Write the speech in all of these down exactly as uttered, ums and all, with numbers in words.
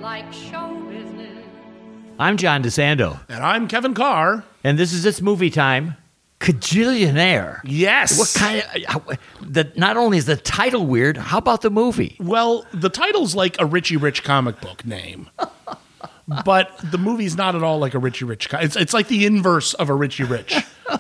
like show business. I'm John DeSando. And I'm Kevin Carr. And this is It's Movie Time. Cajillionaire. Yes. What kind of... The, not only is the title weird, how about the movie? Well, the title's like a Richie Rich comic book name. But the movie's not at all like a Richie Rich. It's, it's like the inverse of a Richie Rich.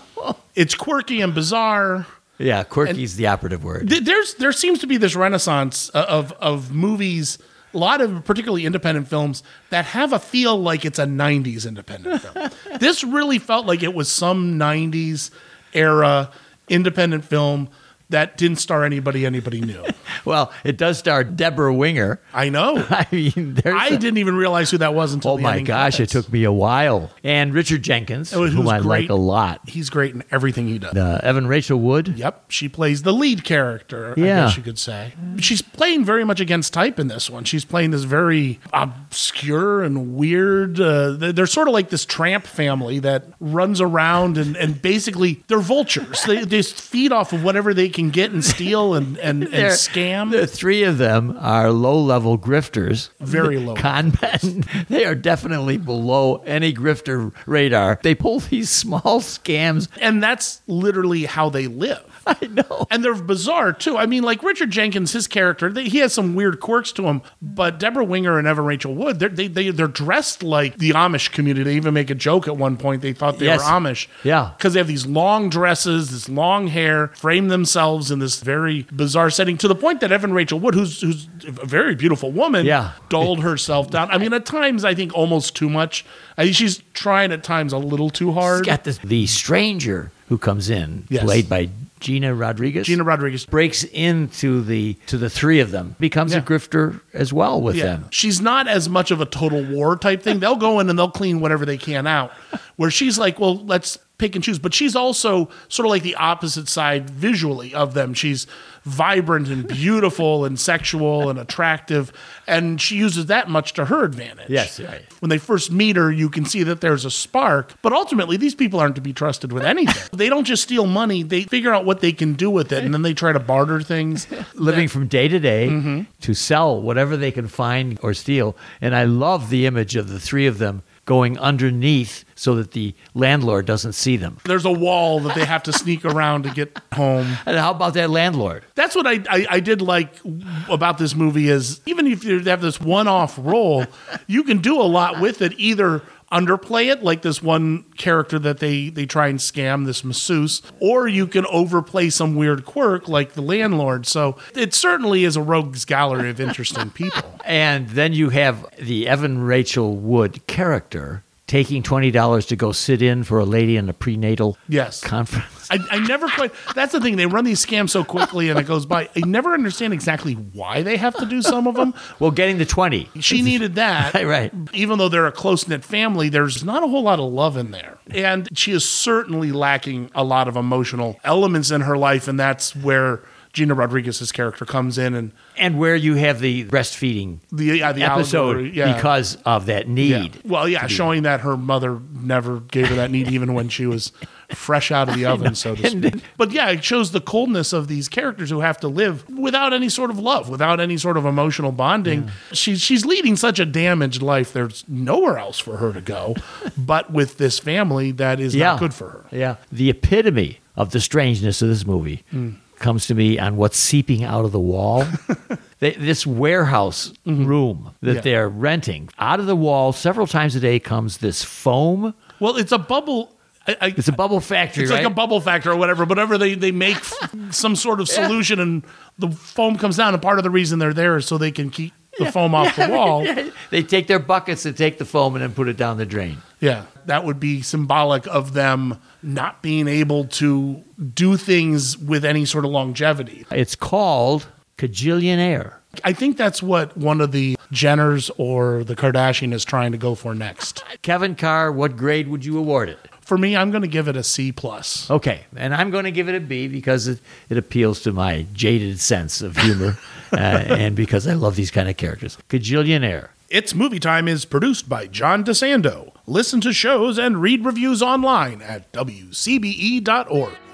It's quirky and bizarre. Yeah, quirky is the operative word. Th- there's There seems to be this renaissance of, of movies... A lot of particularly independent films that have a feel like it's a nineties independent film. This really felt like it was some nineties era independent film that didn't star anybody anybody knew. Well, it does star Deborah Winger. I know. I mean, there's I a, didn't even realize who that was until oh the my ending gosh, credits. it took me a while. And Richard Jenkins, Who's whom I great. like a lot. He's great in everything he does. Uh, Evan Rachel Wood. Yep, she plays the lead character, Yeah. I guess you could say. She's playing very much against type in this one. She's playing this very obscure and weird, uh, they're sort of like this tramp family that runs around and, and basically, they're vultures. They, they feed off of whatever they can get and steal and, and, and They're- scam. The three of them are low-level grifters. Very low. Con men. They are definitely below any grifter radar. They pull these small scams. And that's literally how they live. I know. And they're bizarre, too. I mean, like Richard Jenkins, his character, they, he has some weird quirks to him. But Deborah Winger and Evan Rachel Wood, they're, they, they, they're dressed like the Amish community. They even make a joke at one point. They thought they Yes. were Amish. Yeah. Because they have these long dresses, this long hair, frame themselves in this very bizarre setting to the point that Evan Rachel Wood, who's, who's a very beautiful woman, Yeah. dulled herself down. I mean, at times, I think almost too much. I think she's trying at times a little too hard. Got this. The stranger who comes in, Yes. played by Gina Rodriguez. Gina Rodriguez. breaks into the to the three of them, becomes Yeah. a grifter as well with Yeah. them. She's not as much of a total war type thing. They'll go in and they'll clean whatever they can out. Where she's like, well, let's pick and choose. But she's also sort of like the opposite side visually of them. She's vibrant and beautiful and sexual and attractive. And she uses that much to her advantage. Yes, right. When they first meet her, you can see that there's a spark. But ultimately, these people aren't to be trusted with anything. They don't just steal money. They figure out what they can do with it. And then they try to barter things. Living from day to day Mm-hmm. to sell whatever they can find or steal. And I love the image of the three of them going underneath so that the landlord doesn't see them. There's a wall that they have to sneak around to get home. And how about that landlord? That's what I, I, I did like about this movie is even if you have this one-off role, you can do a lot with it. Either underplay it like this one character that they, they try and scam, this masseuse, or you can overplay some weird quirk like the landlord. So it certainly is a rogues gallery of interesting people. And then you have the Evan Rachel Wood character taking twenty dollars to go sit in for a lady in a prenatal Yes. conference. I, I never quite. That's the thing. They run these scams so quickly, and it goes by. I never understand exactly why they have to do some of them. Well, getting the twenty. She needed that, Right. Even though they're a close knit family, there's not a whole lot of love in there, and she is certainly lacking a lot of emotional elements in her life, and that's where Gina Rodriguez's character comes in, and And where you have the breastfeeding the yeah, the episode allegory, yeah. because of that Yeah. need. Well, yeah, showing that her mother never gave her that need, even when she was fresh out of the oven, so to And speak. But yeah, it shows the coldness of these characters who have to live without any sort of love, without any sort of emotional bonding. She's she's leading such a damaged life. There's nowhere else for her to go, but with this family that is Yeah. not good for her. Yeah. The epitome of the strangeness of this movie comes to me on what's seeping out of the wall. They, this warehouse room that Yeah. they're renting, out of the wall several times a day comes this foam. Well, it's a bubble. I, I, It's a bubble factory, It's right? like a bubble factor or whatever. Whatever they, they make some sort of solution and the foam comes down. And part of the reason they're there is so they can keep the foam off the wall. Yeah. They take their buckets and take the foam and then put it down the drain. That would be symbolic of them not being able to do things with any sort of longevity. It's called Cajillionaire. I think that's what one of the Jenners or the Kardashian is trying to go for next. Kevin Carr, what grade would you award it? For me, I'm going to give it a C plus. Okay, and I'm going to give it a B because it, it appeals to my jaded sense of humor uh, and because I love these kind of characters. Cajillionaire. It's Movie Time is produced by John DeSando. Listen to shows and read reviews online at W C B E dot org.